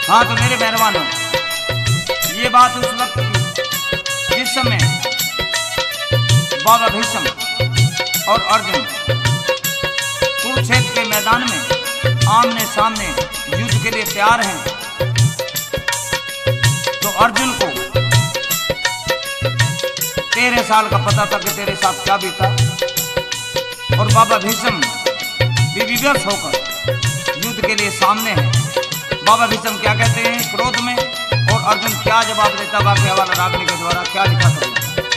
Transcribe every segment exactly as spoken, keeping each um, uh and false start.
हाँ तो मेरे मेहरबानों, ये बात उस वक्त की जिस समय बाबा भीष्म और अर्जुन कुरुक्षेत्र के मैदान में आमने सामने युद्ध के लिए तैयार हैं, तो अर्जुन को तेरह साल का पता था कि तेरे साथ क्या बीता, और बाबा भीष्म भी विवश होकर युद्ध के लिए सामने हैं। बाबा भीष्म क्या कहते हैं क्रोध में, और अर्जुन क्या जवाब देता, वाक्य हवाला रागनी के द्वारा क्या लिखा करें।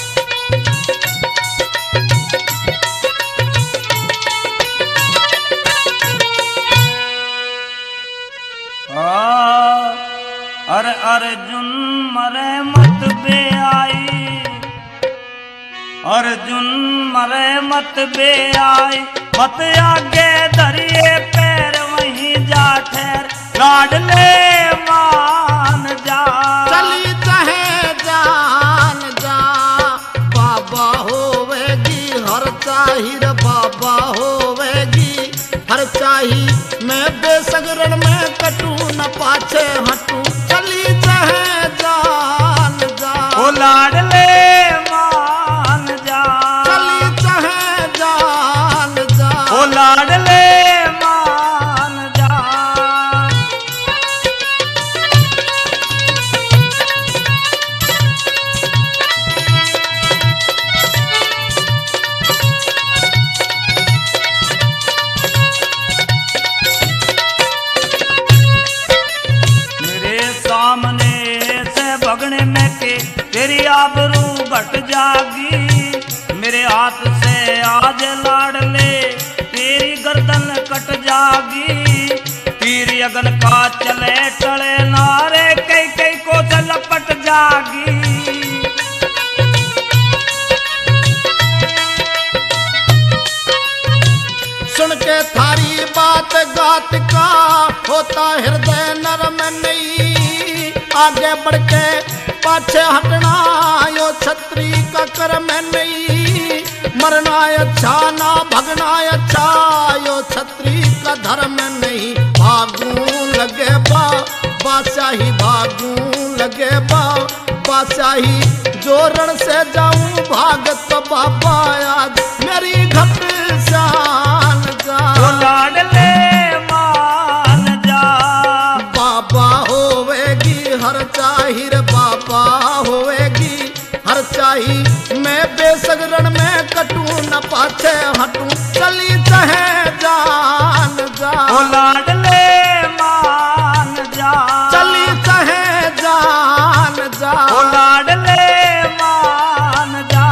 अरे अर्जुन मरे मत बे आई, अर्जुन मरे मत बे आई, मत आगे धरिए पैर वहीं जा ठहर, लाडले मान जा। चली चाहे जान जा, बाबा होवेगी हर चाहिर, बाबा होवेगी हर चाही, मैं बेसगरण में कटू न पाछे हटू, चली चाहे जान जा। ओ लाडले मान जा, चली चाहे जान जा। ओ लाडले मान जा। भगने में के तेरी आबरू घट जागी, मेरे हाथ से आज लाडले तेरी गर्दन कट जागी, तीर अगन का चले टले नारे कई कई को से लपट जागी। सुन के थारी बात गात का होता हृदय नरम नहीं, आगे बढ़ के पाछे हटना यो छत्री का कर्म नहीं, मरना अच्छा ना भगना अच्छा यो छत्री का धर्म नहीं, भागू लगे बा बादशाही, भागू लगे बा बादशाही, जो रण से जाऊं भागत तो बाबा आज मेरी घट शान जा। ओ लाडले मान जा, बाबा होवेगी हर चाहिर, बाबा होवेगी हर चाही, मैं बेसगरण में कटू न पाछे हटू, चली चाहे जान जा। ओ लाडले मान जा, चली चाहे जान जा। ओ लाडले मान जा।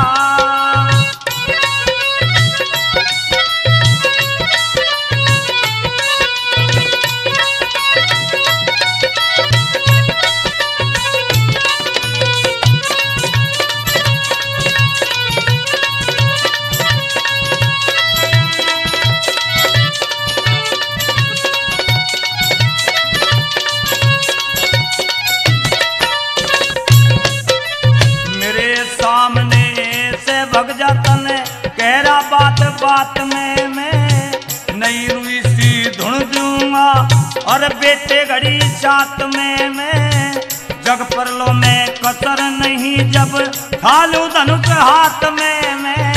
भग जाता ने कहरा बात बात में मैं नई रुई सी धुन दूंगा, और बेटे घड़ी साथ में मैं जग परलो में कसर नहीं, जब खालू धनुष हाथ में मैं।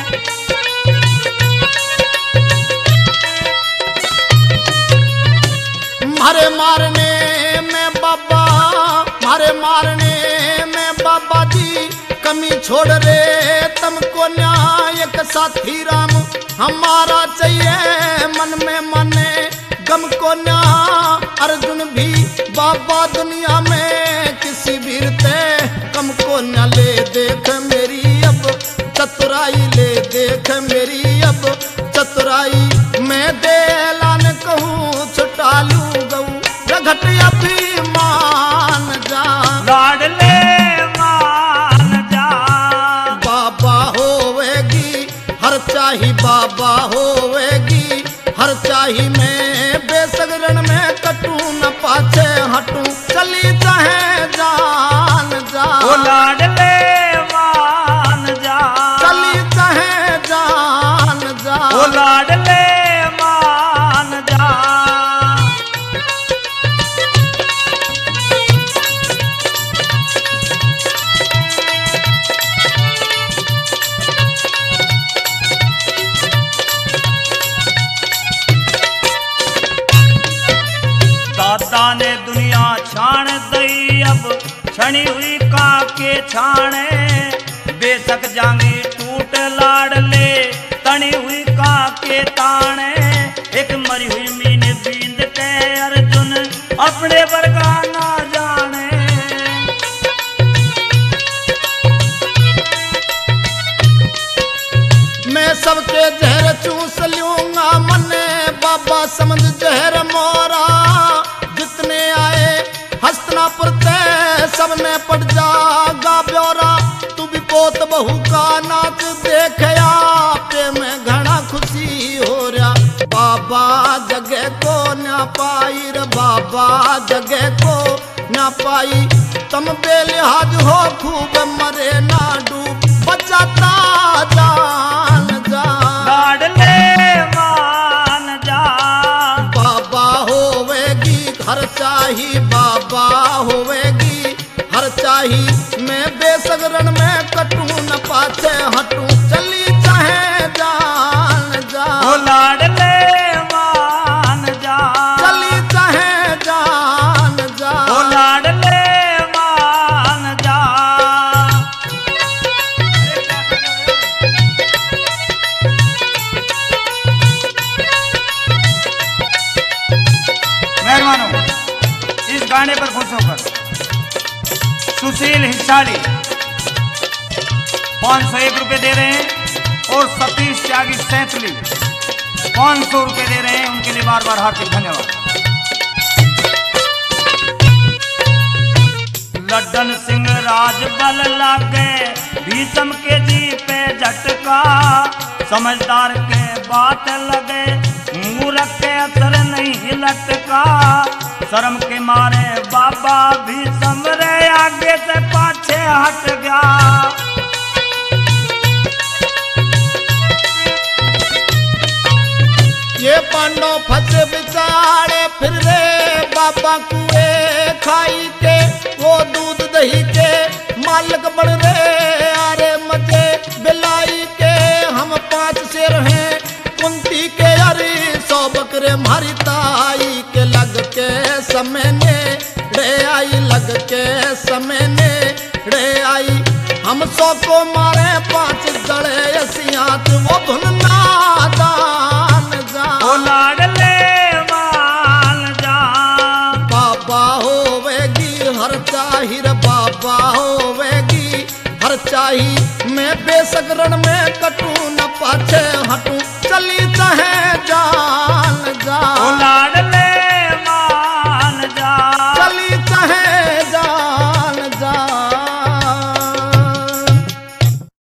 मारे मारने में बाबा, मारे मारने में बाबा जी कमी छोड़ रे तुमको न्याय, एक साथी राम हमारा चाहिए मन में मने गम को न्याय, अर्जुन भी बाबा दुनिया में किसी वीरते कम को न ले, देख मेरी अब चतुराई, ले देख मेरी अब चतुराई, मैं दे ऐलान कहूँ छुटा लू गऊ, रघट अभिमान जा। लाडले मान जा, बाबा होवेगी हर चाही, बाबा होवेगी हर चाही, मैं बेसगरण में कटू न पाछे हटू, चली चाहे जान जा। ओ लाडले मान जा, चली चाहे जान जा। ओ लाडले मान जा। तनी हुई का के छाणे बेशक जांगी टूट लाडले तनी हुई का के ताणे एक मरी हुई मीन बींद के अर्जुन अपने वर्गा ना जाने। मैं सबके जहर चूस लूंगा मने बाबा समझ जहर मोरा जितने आए हस्तिनापुर ते सब में पट जागा ब्योरा तू भी पोत बहू का नाच देखया पे में घना खुशी हो रहा बाबा जगह को ना पाई रे बाबा जगह को ना पाई तम बेलिहाज हो खूब मरे ना डूब बचाता जान जा लाडले मान जा बाबा होवेगी हर चाही बाबा होवेगी हर चाही मैं बेसगरन में कटू न पाछे हटू चली चाहे जान जा ओ लाडले मान जा चली चाहे जान जा ओ लाडले मान जा। मेहरबानों इस गाने पर खुश होकर सुशील हिस्साली पाँच सौ एक रुपये दे रहे हैं और सतीश त्यागी सैंतली पाँच सौ रुपये दे रहे हैं उनके लिए बार बार हार्दिक धन्यवाद। लड्डन सिंह राज बल लागे भीषम के जी पे झटका समझदार के बात लगे मूर्ख के असर नहीं लटका शर्म के मारे बाबा भीषम रे आगे से पाछे हट गया। ये पांडव फंसे बिचारे फिर रे बाबा कुए खाई के वो दूध दही के मालिक बन रे अरे मजे बिलाई के हम पांच शेर हैं कुंती के अरे सौ बकरे मारी ताई के लग के समय ने रे आई लग के समय ने रे आई हम सौ को मारे पांच जड़े सियात वो धुन नादान जा ओ लाडले मान जा बाबा होवेगी हर चाही रे बाबा होवेगी हर चाही मैं बेसगरन में कटू न पाछे हटू